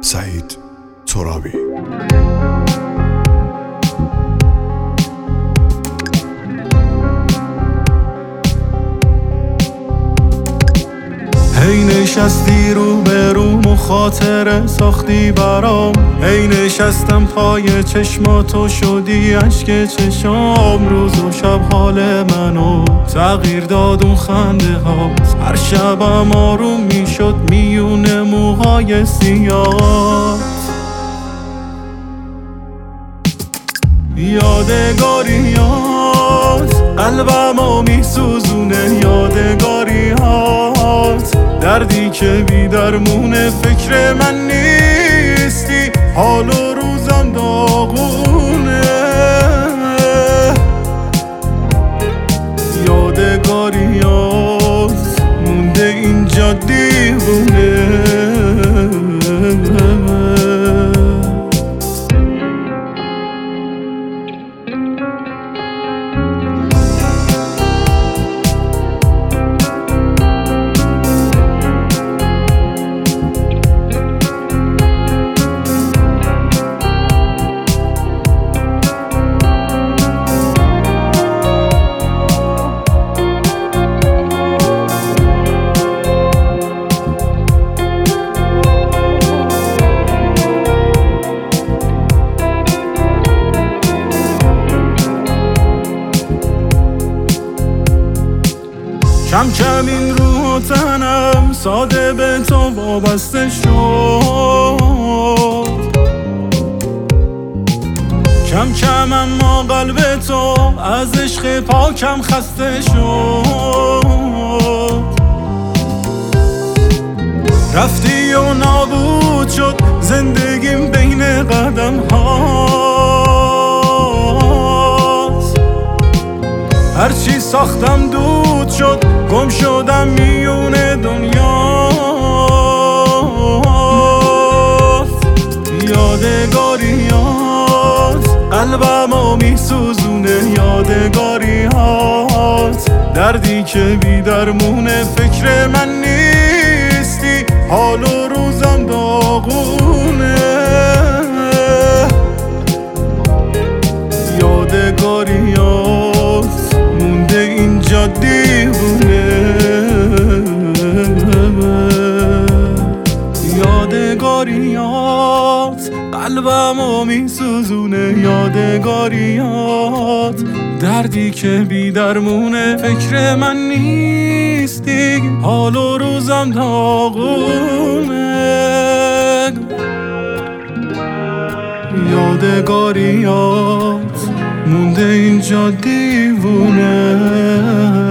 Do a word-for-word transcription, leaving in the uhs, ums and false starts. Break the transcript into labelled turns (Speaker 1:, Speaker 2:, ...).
Speaker 1: سعید ترابی.
Speaker 2: هی نشستی رو به رو مخاطره ساختی برام، هی نشستم پای چشماتو شدی اشک چشام. روز و شب حال منو تغییر داد اون خنده هات، هر شبم آروم میشد میونه موهای سیاهات. یادگاریات قلبمو میسوزونه، یادگاریات دردی که بی درمونه. فکر من نیستی حال و روزم داغونه، یادگاریات مونده اینجا دیوونه. کم کم این روح و تنم ساده به تو وابسته شد، کم کم اما قلب تو از عشق پاکم خسته شد. رفتی و نابود شد زندگیم بین قدم هات، هرچی ساختم دود شد گم شدم میونه دنیات. یادگاریات قلبمو میسوزونه، یادگاریات دردی که بی درمونه. فکر من نیستی حال و روزم داغونه، یادگاریات مونده اینجا دیوونه. یادگاریات قلبمو میسوزونه، یادگاریات دردی که بی درمونه. فکر من نیستی حال و روزم داغونه، یادگاریات مونده اینجا دیوونه.